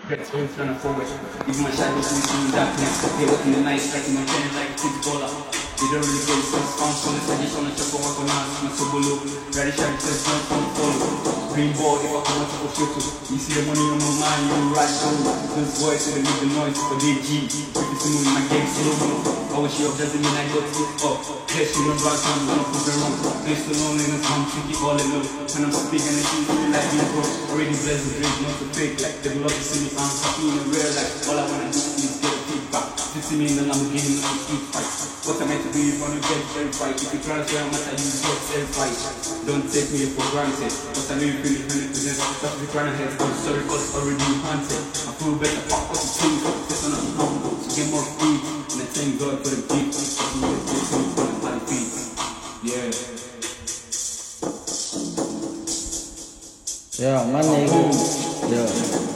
That's all trying to forward. Even my shadows we see in darkness. They work in the night, striking my pen like a footballer. They don't really get sense. Found on the suggestion on the chopper, walk on us, my sobolo. Ready, shiny, says, don't come follow. Green ball, if I come out for photo. You see the money on my mind, you right on. Those boys, so they make the noise for the G. If you see me in my game, slow. I wish you up, doesn't mean I got it up. Yes, you know, right time, I'm not moving wrong. Place the loneliness, I'm thinking all alone. When I'm speaking, and she feel like me, bro. Already blessed with drink, not to fake. Like, they love to see me, I'm happy in the real life. All I wanna do is get a feedback. You see me in the Lamborghini, not a street fight. What am I to do if I don't get verified? If you try to say how much I use, get verified. Don't take me for granted. But I know you feel it 100%. Stop the crying ahead, I'm sorry, cause already hunted. I feel better, fuck what you think. This one I'm humble, so get more free. And I thank God for the gift. Yeah. Yeah, my nigga. Yeah.